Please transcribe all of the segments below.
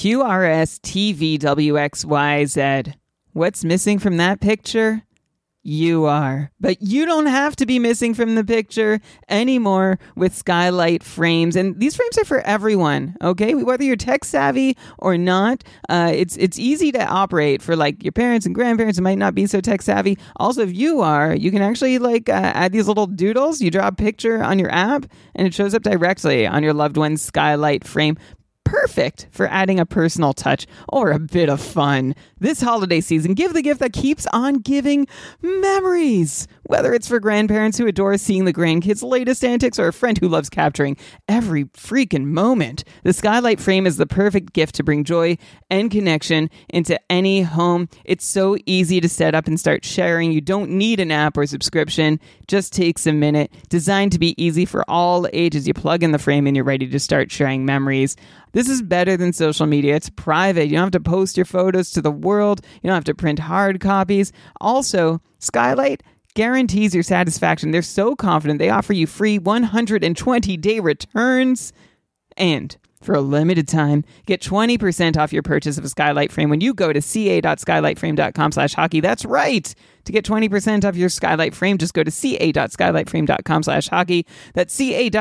QRSTVWXYZ. What's missing from that picture? You are. But you don't have to be missing from the picture anymore with Skylight frames. And these frames are for everyone, okay? Whether you're tech savvy or not, it's easy to operate for like your parents and grandparents who might not be so tech savvy. Also, if you are, you can actually add these little doodles. You draw a picture on your app and it shows up directly on your loved one's Skylight frame. Perfect for adding a personal touch or a bit of fun. This holiday season, give the gift that keeps on giving: memories. Whether it's for grandparents who adore seeing the grandkids' latest antics or a friend who loves capturing every freaking moment, the Skylight frame is the perfect gift to bring joy and connection into any home. It's so easy to set up and start sharing. You don't need an app or subscription. Just takes a minute. Designed to be easy for all ages. You plug in the frame and you're ready to start sharing memories. This is better than social media. It's private. You don't have to post your photos to the world. You don't have to print hard copies. Also, Skylight guarantees your satisfaction. They're so confident they offer you free 120-day returns. And for a limited time, get 20% off your purchase of a Skylight frame when you go to ca.skylightframe.com/hockey. That's right. To get 20% off your Skylight frame, just go to ca.skylightframe.com/hockey. That's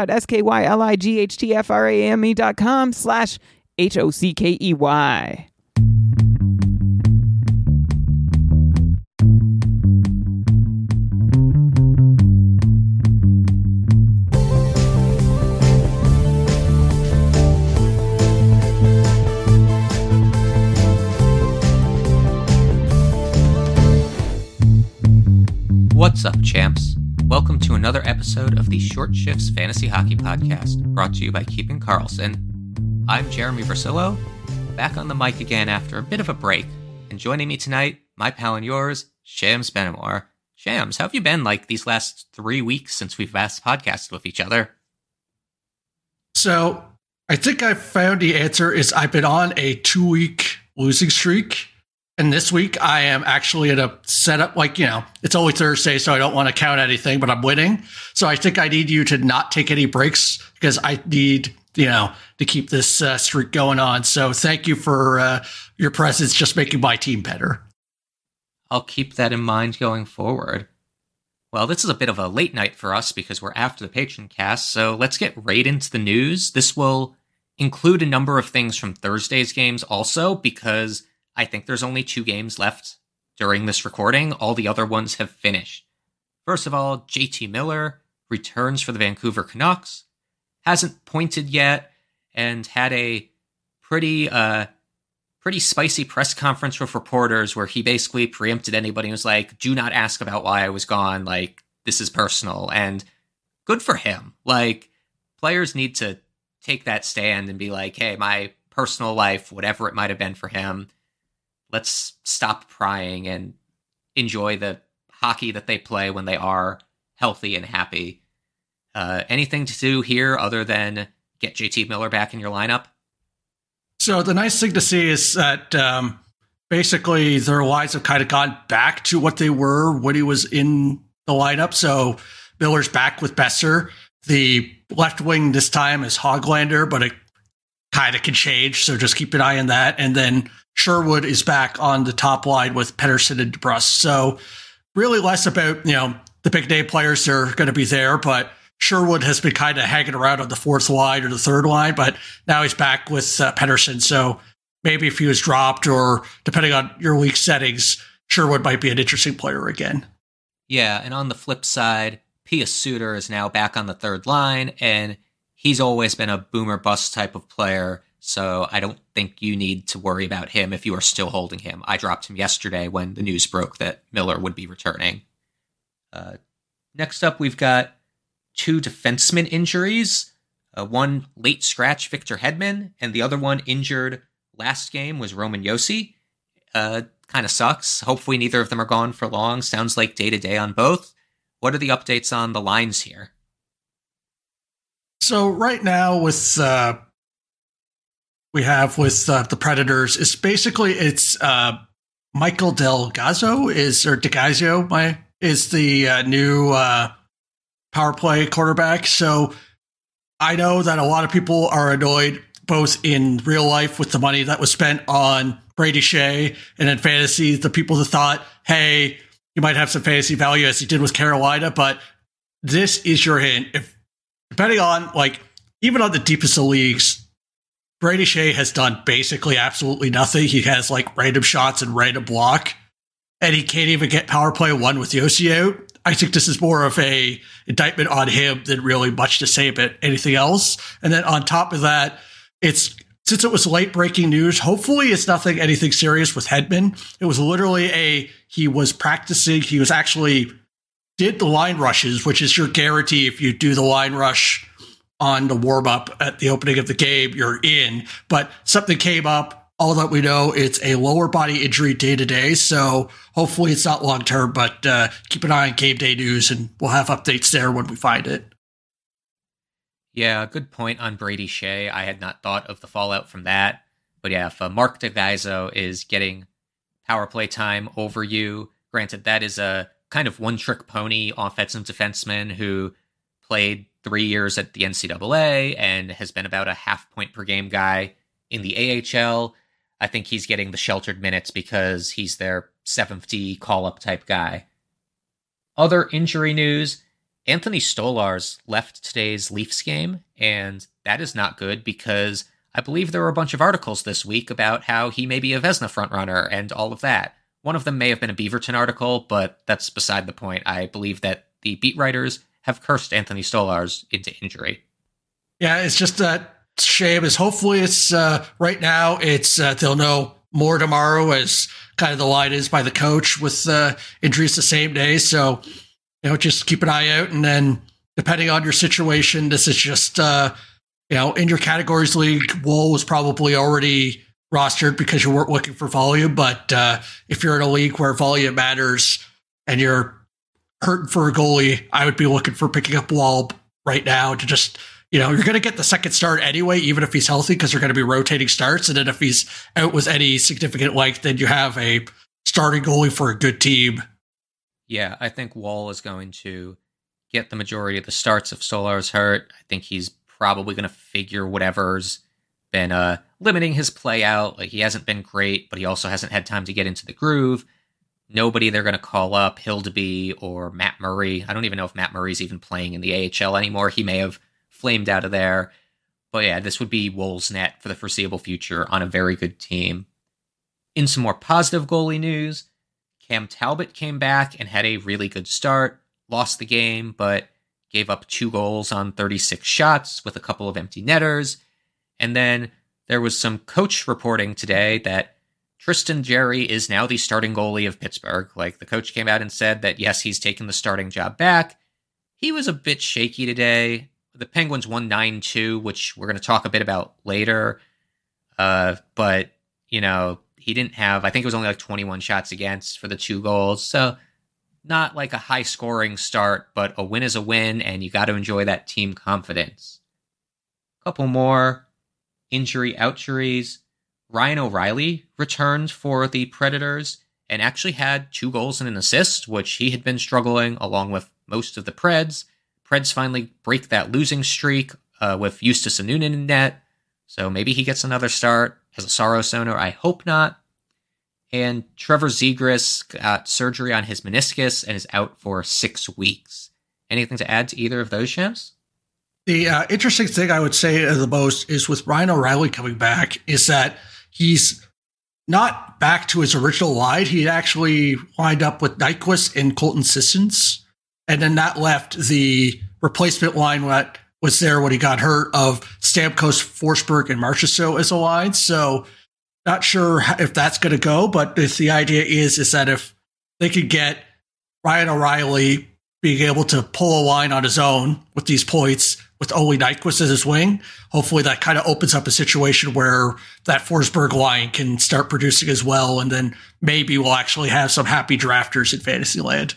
ca.skylightframe.com/HOCKEY. What's up, champs? Welcome to another episode of the Short Shifts Fantasy Hockey Podcast, brought to you by Keeping Karlsson. I'm Jeremy Versillo, back on the mic again after a bit of a break, and joining me tonight, my pal and yours, Shams Benamor. Shams, how have you been these last 3 weeks since we've last podcasted with each other? So, I think I found the answer is I've been on a 2-week losing streak. And this week, I am actually at a setup, it's only Thursday, so I don't want to count anything, but I'm winning. So I think I need you to not take any breaks because I need, to keep this streak going on. So thank you for your presence, just making my team better. I'll keep that in mind going forward. Well, this is a bit of a late night for us because we're after the Patreon cast, so let's get right into the news. This will include a number of things from Thursday's games also, because I think there's only 2 games left during this recording. All the other ones have finished. First of all, JT Miller returns for the Vancouver Canucks. Hasn't pointed yet and had a pretty spicy press conference with reporters where he basically preempted anybody and was like, do not ask about why I was gone. This is personal. And good for him. Players need to take that stand and be like, hey, my personal life, whatever it might have been for him, let's stop prying and enjoy the hockey that they play when they are healthy and happy. Anything to do here other than get JT Miller back in your lineup? So the nice thing to see is that basically their lines have kind of gone back to what they were when he was in the lineup. So Miller's back with Besser. The left wing this time is Hoglander, but it kind of can change. So just keep an eye on that. And then Sherwood is back on the top line with Pettersson and DeBrusk. So really less about, the big name players that are going to be there, but Sherwood has been kind of hanging around on the 4th line or the 3rd line, but now he's back with Pettersson. So maybe if he was dropped or depending on your league settings, Sherwood might be an interesting player again. Yeah. And on the flip side, Pia Suter is now back on the 3rd line, and he's always been a boomer bust type of player. So I don't think you need to worry about him if you are still holding him. I dropped him yesterday when the news broke that Miller would be returning. Next up, we've got 2 defenseman injuries. One late scratch, Victor Hedman, and the other one injured last game was Roman Josi. Kind of sucks. Hopefully neither of them are gone for long. Sounds like day-to-day on both. What are the updates on the lines here? So right now with the Predators, it's basically Michael DeGazio is the new power play quarterback. So I know that a lot of people are annoyed both in real life with the money that was spent on Brady Shea, and in fantasy, the people that thought, hey, he might have some fantasy value as he did with Carolina, but this is your hint. If depending on, like, even on the deepest of leagues, Brady Shea has done basically absolutely nothing. He has like random shots and random block, and he can't even get power play one with Yossi out. I think this is more of a indictment on him than really much to say about anything else. And then on top of that, since it was late breaking news, hopefully it's anything serious with Hedman. It was literally he was practicing. He was actually did the line rushes, which is your guarantee. If you do the line rush on the warm up at the opening of the game, you're in. But something came up. All that we know, it's a lower body injury day to day. So hopefully it's not long term, but keep an eye on Game Day News and we'll have updates there when we find it. Yeah, good point on Brady Shea. I had not thought of the fallout from that. But yeah, if Mark DeGaizo is getting power play time over you, granted, that is a kind of one-trick pony offensive defenseman who played 3 years at the NCAA and has been about a half-point per game guy in the AHL. I think he's getting the sheltered minutes because he's their 7th D call-up type guy. Other injury news, Anthony Stolarz left today's Leafs game, and that is not good because I believe there were a bunch of articles this week about how he may be a Vezina frontrunner and all of that. One of them may have been a Beaverton article, but that's beside the point. I believe that the beat writers have cursed Anthony Stolarz into injury. Yeah, it's just that shame is hopefully it's right now it's they'll know more tomorrow as kind of the line is by the coach with injuries the same day. So, just keep an eye out. And then depending on your situation, this is just, in your categories league, Wool was probably already rostered because you weren't looking for volume. But if you're in a league where volume matters and you're hurting for a goalie, I would be looking for picking up Wall right now to just, you're going to get the second start anyway, even if he's healthy, because they're going to be rotating starts. And then if he's out with any significant length, then you have a starting goalie for a good team. Yeah, I think Wall is going to get the majority of the starts if Stolarz hurt. I think he's probably going to figure whatever's been limiting his play out. Like, he hasn't been great, but he also hasn't had time to get into the groove. Nobody they're going to call up, Hildeby or Matt Murray. I don't even know if Matt Murray's even playing in the AHL anymore. He may have flamed out of there. But yeah, this would be Wool's net for the foreseeable future on a very good team. In some more positive goalie news, Cam Talbot came back and had a really good start, lost the game, but gave up 2 goals on 36 shots with a couple of empty netters. And then there was some coach reporting today that Tristan Jarry is now the starting goalie of Pittsburgh. Like, the coach came out and said that, yes, he's taken the starting job back. He was a bit shaky today. The Penguins won 9-2, which we're going to talk a bit about later. But, he didn't have, I think it was only like 21 shots against for the 2 goals. So not like a high scoring start, but a win is a win, and you got to enjoy that team confidence. A couple more injuries. Ryan O'Reilly returned for the Predators and actually had 2 goals and an assist, which he had been struggling along with most of the Preds. Preds finally break that losing streak with Justus Annunen in net, so maybe he gets another start as a Saros owner. I hope not. And Trevor Zegras got surgery on his meniscus and is out for 6 weeks. Anything to add to either of those, Shams? The interesting thing I would say the most is with Ryan O'Reilly coming back is that he's not back to his original line. He actually lined up with Nyquist and Colton Sissons. And then that left the replacement line that was there when he got hurt of Stamkos, Forsberg, and Marchessault as a line. So not sure if that's going to go, but the idea is that if they could get Ryan O'Reilly being able to pull a line on his own with these points with only Nyquist as his wing, hopefully that kind of opens up a situation where that Forsberg line can start producing as well. And then maybe we'll actually have some happy drafters in Fantasyland.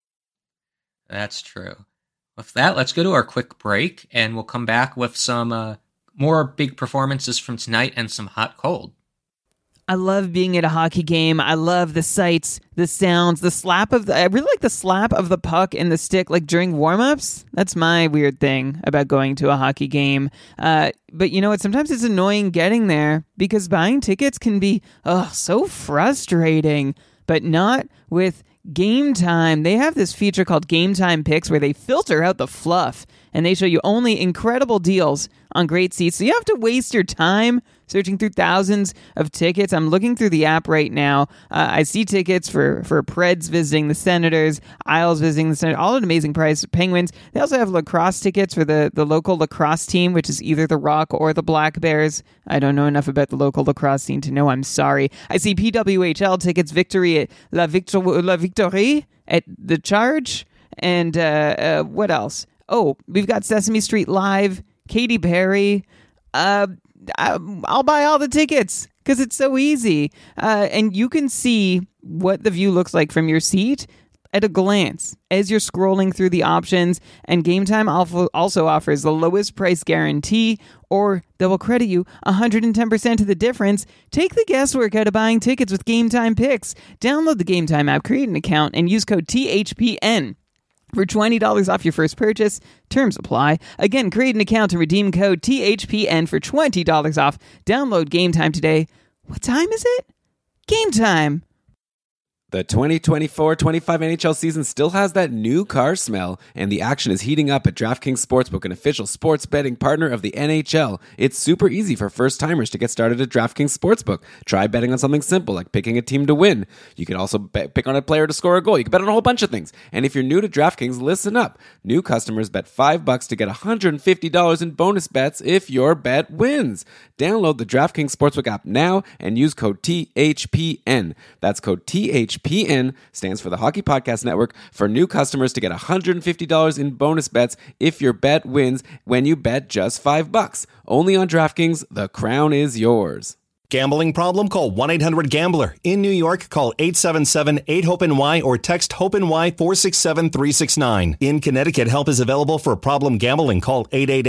That's true. With that, let's go to our quick break, and we'll come back with some more big performances from tonight and some hot cold. I love being at a hockey game. I love the sights, the sounds, the slap of I really like the slap of the puck and the stick, like during warm-ups. That's my weird thing about going to a hockey game. But you know what? Sometimes it's annoying getting there because buying tickets can be so frustrating, but not with Game Time. They have this feature called Game Time Picks where they filter out the fluff and they show you only incredible deals on great seats. So you have to waste your time searching through thousands of tickets. I'm looking through the app right now. I see tickets for Preds visiting the Senators, Isles visiting the Senators, all at an amazing price. Penguins. They also have lacrosse tickets for the local lacrosse team, which is either the Rock or the Black Bears. I don't know enough about the local lacrosse scene to know. I'm sorry. I see PWHL tickets, Victory at La Victorie at the Charge. And what else? Oh, we've got Sesame Street Live, Katy Perry. I'll buy all the tickets because it's so easy. And you can see what the view looks like from your seat at a glance as you're scrolling through the options. And Game Time also offers the lowest price guarantee, or they will credit you 110% of the difference. Take the guesswork out of buying tickets with Game Time Picks. Download the Game Time app, create an account, and use code THPN. For $20 off your first purchase. Terms apply. Again, create an account and redeem code THPN for $20 off. Download Game Time today. What time is it? Game time. The 2024-25 NHL season still has that new car smell, and the action is heating up at DraftKings Sportsbook, an official sports betting partner of the NHL. It's super easy for first-timers to get started at DraftKings Sportsbook. Try betting on something simple like picking a team to win. You can also pick on a player to score a goal. You can bet on a whole bunch of things. And if you're new to DraftKings, listen up. New customers bet $5 to get $150 in bonus bets if your bet wins. Download the DraftKings Sportsbook app now and use code THPN. That's code THPN, stands for the Hockey Podcast Network, for new customers to get $150 in bonus bets if your bet wins when you bet just $5. Only on DraftKings, the crown is yours. Gambling problem? Call 1-800-GAMBLER. In New York, call 877-8-HOPE-NY or text HOPE-NY 467-369. In Connecticut, help is available for problem gambling. Call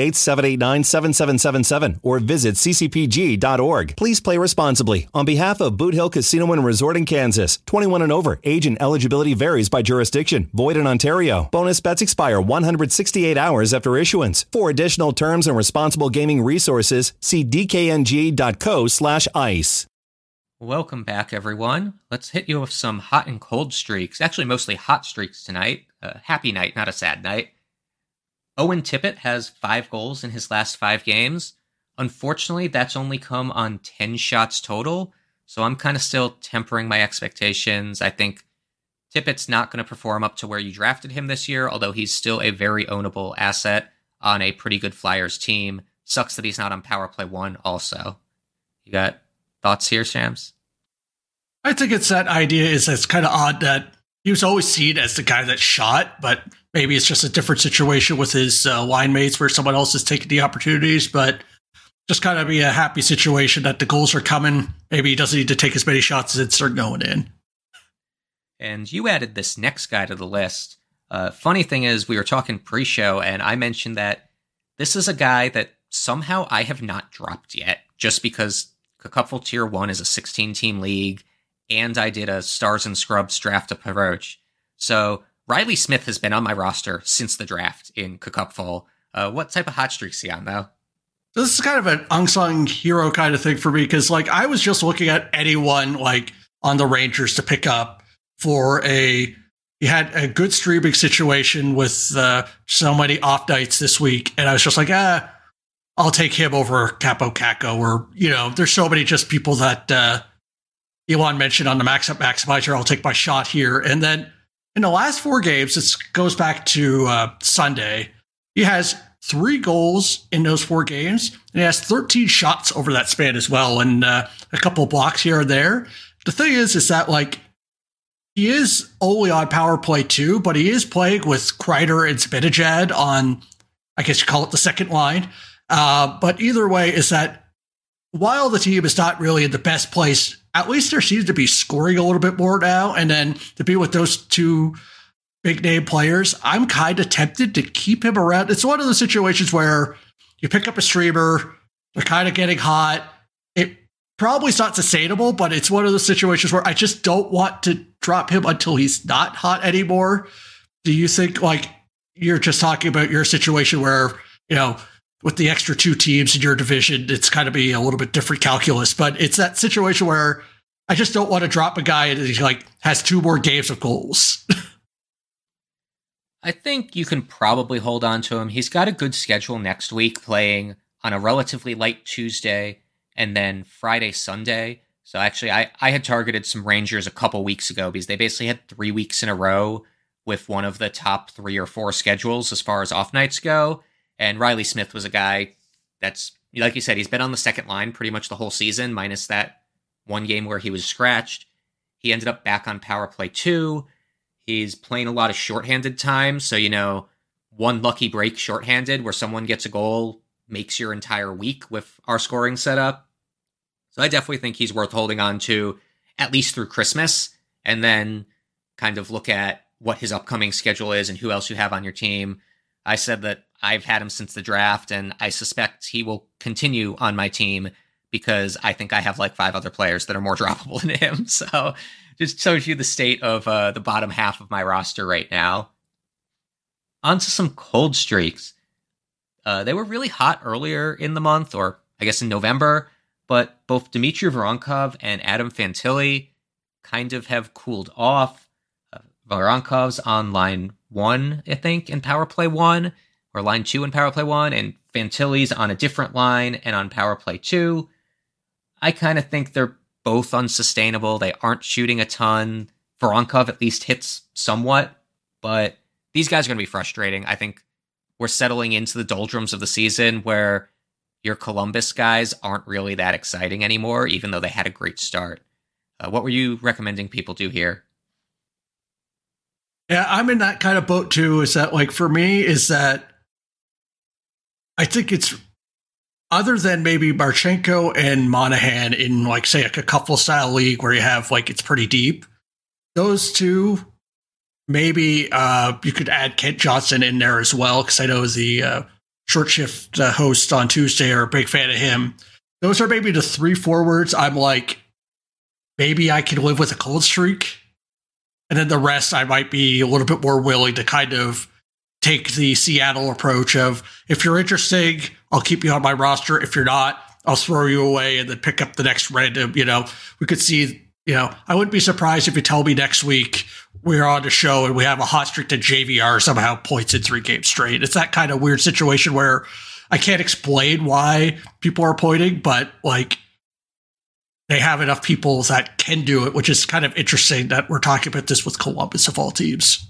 888-789-7777 or visit ccpg.org. Please play responsibly. On behalf of Boot Hill Casino and Resort in Kansas, 21 and over. Age and eligibility varies by jurisdiction. Void in Ontario. Bonus bets expire 168 hours after issuance. For additional terms and responsible gaming resources, see dkng.co/ice. Welcome back, everyone. Let's hit you with some hot and cold streaks. Actually, mostly hot streaks tonight. A happy night, not a sad night. Owen Tippett has 5 goals in his last 5 games. Unfortunately, that's only come on 10 shots total, so I'm kind of still tempering my expectations. I think Tippett's not going to perform up to where you drafted him this year, although he's still a very ownable asset on a pretty good Flyers team. Sucks that he's not on Power Play 1 also. You got thoughts here, Shams? I think it's that idea is it's kind of odd that he was always seen as the guy that shot, but maybe it's just a different situation with his line mates where someone else is taking the opportunities, but just kind of be a happy situation that the goals are coming. Maybe he doesn't need to take as many shots as they're going in. And you added this next guy to the list. Funny thing is, we were talking pre-show, and I mentioned that this is a guy that somehow I have not dropped yet, just because Cupful Tier 1 is a 16-team league, and I did a Stars and Scrubs draft approach. So Riley Smith has been on my roster since the draft in Cupful. What type of hot streaks is he on, though? So this is kind of an unsung hero kind of thing for me, because like I was just looking at anyone like on the Rangers to pick up for he had a good streaming situation with so many off nights this week, and I was just like, I'll take him over Capo Caco, or, there's so many just people that Elon mentioned on the Max Up Maximizer. I'll take my shot here. And then in the last 4 games, this goes back to Sunday, he has 3 goals in those 4 games, and he has 13 shots over that span as well, and a couple of blocks here and there. The thing is that like he is only on Power Play 2, but he is playing with Kreider and Zibanejad on, I guess you call it the second line. But either way is that while the team is not really in the best place, at least there seems to be scoring a little bit more now. And then to be with those 2 big name players, I'm kind of tempted to keep him around. It's one of those situations where you pick up a streamer, they're kind of getting hot. It probably it's not sustainable, but it's one of those situations where I just don't want to drop him until he's not hot anymore. Do you think, like, you're just talking about your situation where, with the extra 2 teams in your division, it's kind of be a little bit different calculus, but it's that situation where I just don't want to drop a guy that he has 2 more games of goals. I think you can probably hold on to him. He's got a good schedule next week, playing on a relatively light Tuesday and then Friday, Sunday. So actually, I had targeted some Rangers a couple weeks ago because they basically had 3 weeks in a row with one of the top 3 or 4 schedules as far as off nights go. And Riley Smith was a guy that's, like you said, he's been on the second line pretty much the whole season, minus that 1 game where he was scratched. He ended up back on power play 2. He's playing a lot of shorthanded time. So, one lucky break shorthanded where someone gets a goal makes your entire week with our scoring setup. So I definitely think he's worth holding on to at least through Christmas, and then kind of look at what his upcoming schedule is and who else you have on your team. I said that I've had him since the draft, and I suspect he will continue on my team because I think I have 5 other players that are more droppable than him. So just shows you the state of the bottom half of my roster right now. On to some cold streaks. They were really hot earlier in the month, or I guess in November, but both Dmitry Voronkov and Adam Fantilli kind of have cooled off. Voronkov's on line 1, I think, in power play 1, or line 2 in power play 1, and Fantilli's on a different line and on power play 2. I kind of think they're both unsustainable. They aren't shooting a ton. Voronkov at least hits somewhat, but these guys are going to be frustrating. I think we're settling into the doldrums of the season where your Columbus guys aren't really that exciting anymore, even though they had a great start. What were you recommending people do here? Yeah, I'm in that kind of boat too. Is that for me, is that I think it's other than maybe Marchenko and Monahan in say a couple style league where you have it's pretty deep. Those two, maybe you could add Kent Johnson in there as well, because I know the short shift host on Tuesday are a big fan of him. Those are maybe the 3 forwards I'm maybe I can live with a cold streak. And then the rest, I might be a little bit more willing to kind of take the Seattle approach of, if you're interesting, I'll keep you on my roster. If you're not, I'll throw you away and then pick up the next random. We could see, I wouldn't be surprised if you tell me next week we're on the show and we have a hot streak to JVR somehow points in 3 games straight. It's that kind of weird situation where I can't explain why people are pointing, but they have enough people that can do it, which is kind of interesting that we're talking about this with Columbus of all teams.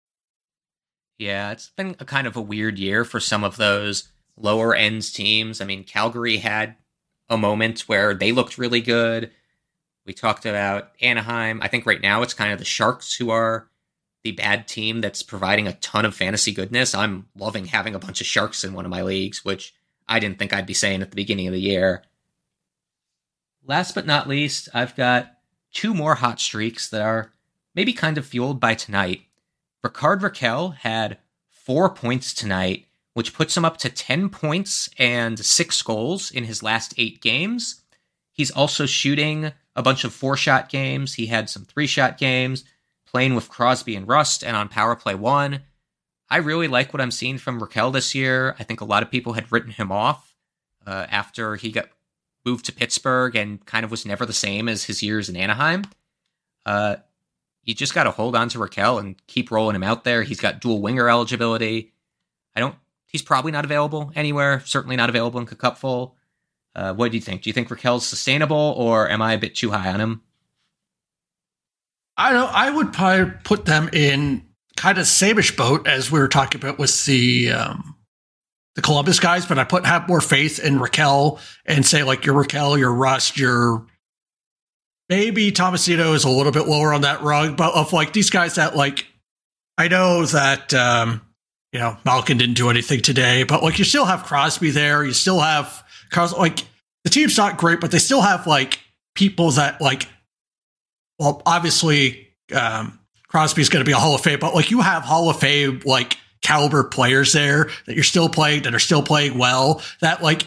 Yeah, it's been a kind of a weird year for some of those lower ends teams. I mean, Calgary had a moment where they looked really good. We talked about Anaheim. I think right now it's kind of the Sharks who are the bad team that's providing a ton of fantasy goodness. I'm loving having a bunch of Sharks in one of my leagues, which I didn't think I'd be saying at the beginning of the year. Last but not least, I've got 2 more hot streaks that are maybe kind of fueled by tonight. Rickard Rakell had 4 points tonight, which puts him up to 10 points and 6 goals in his last 8 games. He's also shooting a bunch of 4-shot games. He had some 3-shot games, playing with Crosby and Rust and on power play 1. I really like what I'm seeing from Rakell this year. I think a lot of people had written him off after he got moved to Pittsburgh and kind of was never the same as his years in Anaheim. You just got to hold on to Rakell and keep rolling him out there. He's got dual winger eligibility. He's probably not available anywhere, certainly not available in Cupful. What do you think? Do you think Rakell's sustainable, or am I a bit too high on him? I would probably put them in kind of same-ish boat as we were talking about with the Columbus guys, but I have more faith in Rakell and say your Rakell, your Rust, your maybe Tomasino is a little bit lower on that rung, but of these guys that I know that Malkin didn't do anything today, but you still have Crosby there, you still have Carlos. The team's not great, but they still have people that well, obviously Crosby's going to be a Hall of Fame, but you have Hall of Fame caliber players there that you're still playing, that are still playing well, that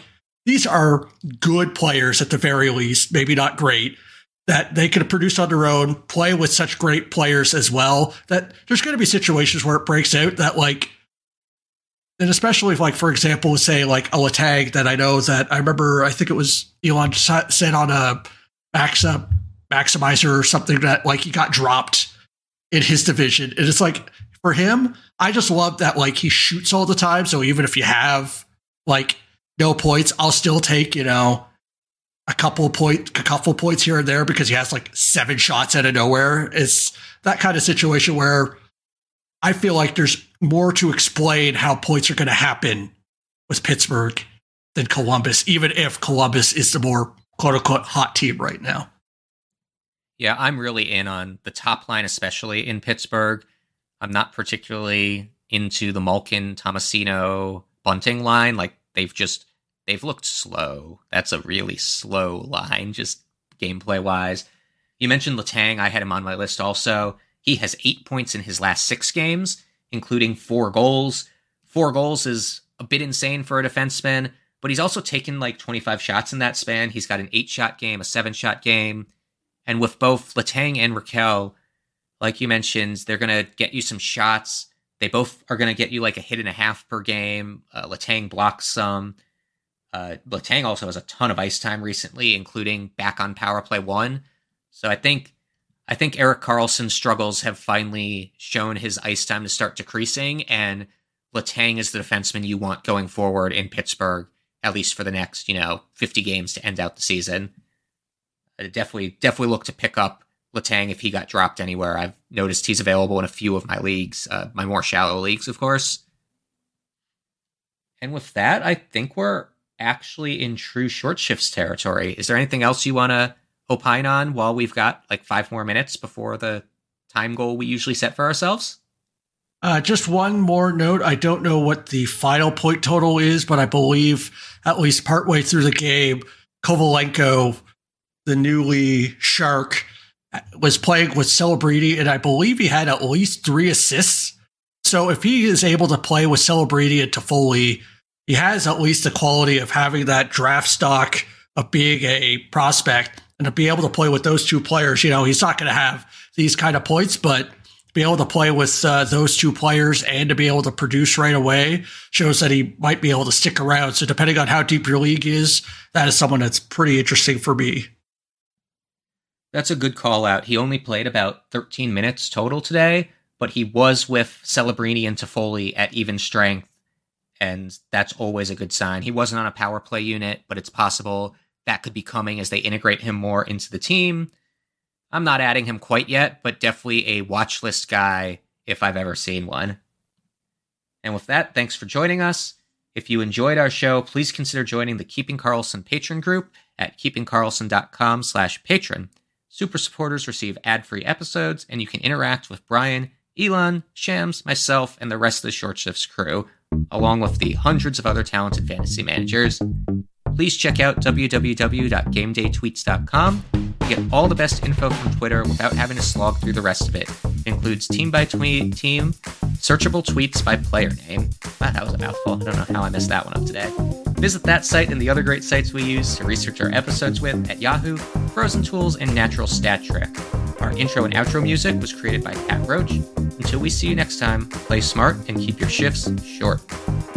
these are good players at the very least, maybe not great, that they could produce on their own, play with such great players as well, that there's going to be situations where it breaks out that like, and especially if like, for example, say like a Letang that I know that I remember, I think it was Elon said on a Maximizer or something that like he got dropped in his division. And it's like, for him, I just love that like he shoots all the time. So even if you have like no points, I'll still take, you know, a couple points here and there because he has like 7 shots out of nowhere. It's that kind of situation where I feel like there's more to explain how points are going to happen with Pittsburgh than Columbus, even if Columbus is the more quote unquote hot team right now. Yeah, I'm really in on the top line, especially in Pittsburgh. I'm not particularly into the Malkin, Tomasino, Bunting line. Like they've looked slow. That's a really slow line, just gameplay wise. You mentioned Letang. I had him on my list also. He has 8 points in his last 6 games, including 4 goals. 4 goals is a bit insane for a defenseman, but he's also taken like 25 shots in that span. He's got an 8-shot game, a 7-shot game. And with both Letang and Rakell, like you mentioned, they're going to get you some shots. They both are going to get you like a hit and a half per game. Letang blocks some. Letang also has a ton of ice time recently, including back on power play 1. So I think Erik Karlsson's struggles have finally shown his ice time to start decreasing, and Letang is the defenseman you want going forward in Pittsburgh, at least for the next, 50 games to end out the season. I definitely look to pick up Letang if he got dropped anywhere. I've noticed he's available in a few of my leagues, my more shallow leagues, of course. And with that, I think we're actually in true short shifts territory. Is there anything else you want to opine on while we've got like 5 more minutes before the time goal we usually set for ourselves? Just one more note. I don't know what the final point total is, but I believe at least partway through the game, Kovalenko, the newly Shark, was playing with Celebrini, and I believe he had at least 3 assists. So if he is able to play with Celebrini and Toffoli, he has at least the quality of having that draft stock of being a prospect, and to be able to play with those 2 players. He's not going to have these kind of points, but to be able to play with those 2 players and to be able to produce right away shows that he might be able to stick around. So depending on how deep your league is, that is someone that's pretty interesting for me. That's a good call out. He only played about 13 minutes total today, but he was with Celebrini and Toffoli at even strength, and that's always a good sign. He wasn't on a power play unit, but it's possible that could be coming as they integrate him more into the team. I'm not adding him quite yet, but definitely a watch list guy if I've ever seen one. And with that, thanks for joining us. If you enjoyed our show, please consider joining the Keeping Karlsson patron group at keepingkarlsson.com/patron. Super supporters receive ad-free episodes, and you can interact with Brian, Elon, Shams, myself, and the rest of the Short Shifts crew, along with the hundreds of other talented fantasy managers. Please check out www.gamedaytweets.com to get all the best info from Twitter without having to slog through the rest of it. It includes team by team, searchable tweets by player name. Wow, that was a mouthful. I don't know how I messed that one up today. Visit that site and the other great sites we use to research our episodes with at Yahoo, Frozen Tools, and Natural Stat Trick. Our intro and outro music was created by Pat Roach. Until we see you next time, play smart and keep your shifts short.